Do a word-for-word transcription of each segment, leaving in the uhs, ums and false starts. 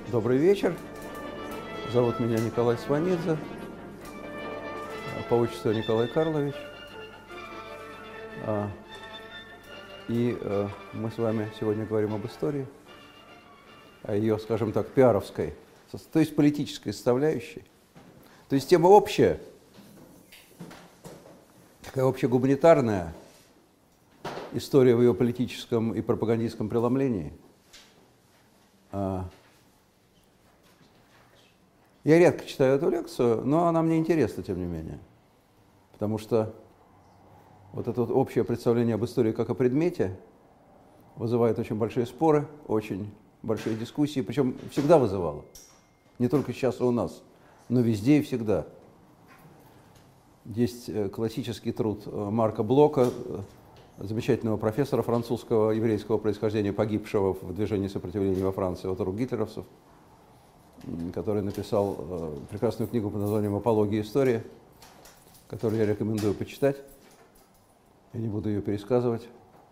Добрый вечер. Зовут меня Николай Сванидзе, по отчеству Николай Карлович. И мы с вами сегодня говорим об истории, о ее, скажем так, пиаровской, то есть политической составляющей. То есть тема общая, такая общегуманитарная история в ее политическом и пропагандистском преломлении. Я редко читаю эту лекцию, но она мне интересна, тем не менее. Потому что вот это вот общее представление об истории как о предмете вызывает очень большие споры, очень большие дискуссии, причем всегда вызывало. Не только сейчас и у нас, но везде и всегда. Есть классический труд Марка Блока, замечательного профессора французского еврейского происхождения, погибшего в движении сопротивления во Франции от рук гитлеровцев, который написал э, прекрасную книгу под названием «Апология истории», которую я рекомендую почитать. Я не буду ее пересказывать.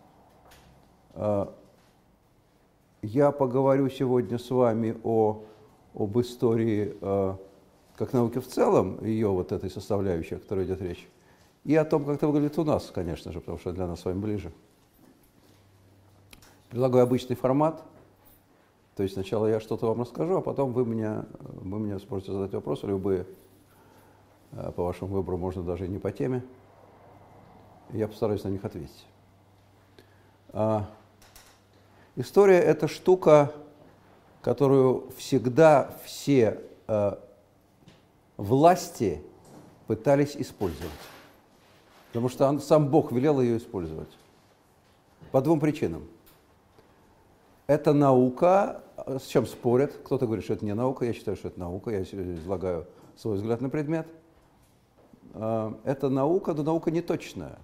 Э, я поговорю сегодня с вами о, об истории э, как науки в целом, ее вот этой составляющей, о которой идет речь, и о том, как это выглядит у нас, конечно же, потому что для нас с вами ближе. Предлагаю обычный формат. То есть сначала я что-то вам расскажу, а потом вы мне, вы мне сможете задать вопросы, любые, по вашему выбору, можно даже и не по теме. Я постараюсь на них ответить. А, история – это штука, которую всегда все а, власти пытались использовать. Потому что он, сам Бог велел ее использовать. По двум причинам. Это наука, с чем спорят. Кто-то говорит, что это не наука, я считаю, что это наука, я излагаю свой взгляд на предмет. Это наука, но наука неточная.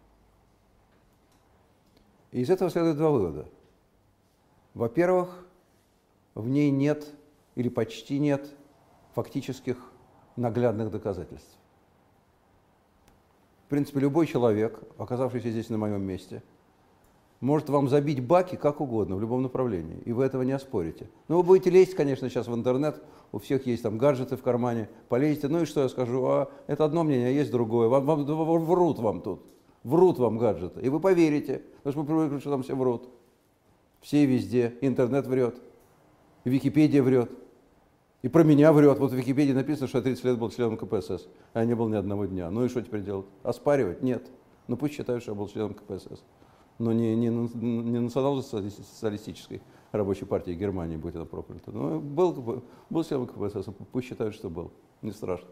И из этого следует два вывода. Во-первых, в ней нет или почти нет фактических наглядных доказательств. В принципе, любой человек, оказавшийся здесь на моем месте, может вам забить баки как угодно, в любом направлении, и вы этого не оспорите. Но вы будете лезть, конечно, сейчас в интернет, у всех есть там гаджеты в кармане, полезете, ну и что я скажу, а это одно мнение, а есть другое, вам, вам, врут вам тут, врут вам гаджеты, и вы поверите, потому что вы привыкли, что там все врут. Все и везде, интернет врет, Википедия врет, и про меня врет. Вот в Википедии написано, что я тридцать лет был членом ка пэ эс эс, а я не был ни одного дня. Ну и что теперь делать? Оспаривать? Нет. Ну пусть считают, что я был членом ка пэ эс эс. Но не, не, не национал-социалистической рабочей партии Германии, будь это проклято. Но был, был членом ка пэ эс эс, пусть считают, что был. Не страшно.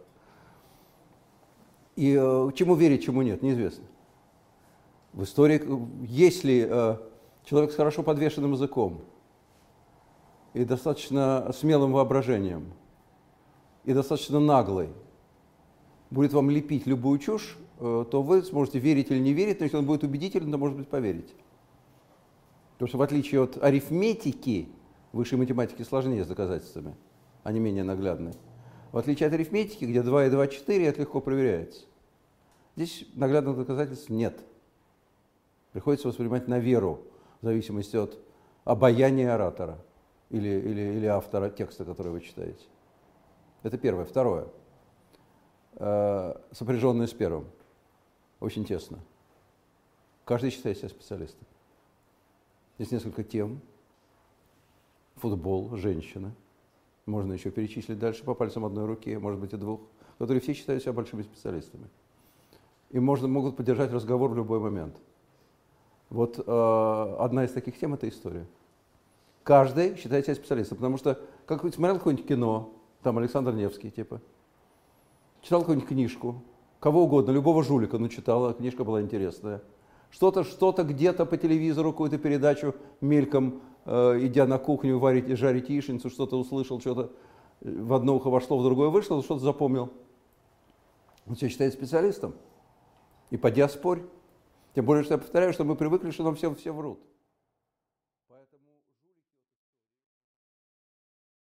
И э, чему верить, чему нет, неизвестно. В истории, если э, человек с хорошо подвешенным языком и достаточно смелым воображением, и достаточно наглый, будет вам лепить любую чушь, то вы сможете верить или не верить, но если он будет убедителен, то, может быть, поверите. Потому что в отличие от арифметики, высшей математики сложнее с доказательствами, они менее наглядные. В отличие от арифметики, где два и два четыре, это легко проверяется. Здесь наглядных доказательств нет. Приходится воспринимать на веру, в зависимости от обаяния оратора или, или, или автора текста, который вы читаете. Это первое. Второе. Сопряженное с первым. Очень тесно. Каждый считает себя специалистом. Здесь несколько тем. Футбол, женщины. Можно еще перечислить дальше по пальцам одной руки, может быть и двух, которые все считают себя большими специалистами. И можно, могут поддержать разговор в любой момент. Вот э, одна из таких тем – это история. Каждый считает себя специалистом, потому что, как вы смотрел какое-нибудь кино, там Александр Невский, типа, читал какую-нибудь книжку, кого угодно, любого жулика, ну читала, книжка была интересная. Что-то, что-то где-то по телевизору, какую-то передачу мельком, э, идя на кухню, варить, жарить яичницу, что-то услышал, что-то в одно ухо вошло, в другое вышло, что-то запомнил. Он себя считает специалистом. И поди оспорь. Тем более, что я повторяю, что мы привыкли, что нам все, все врут.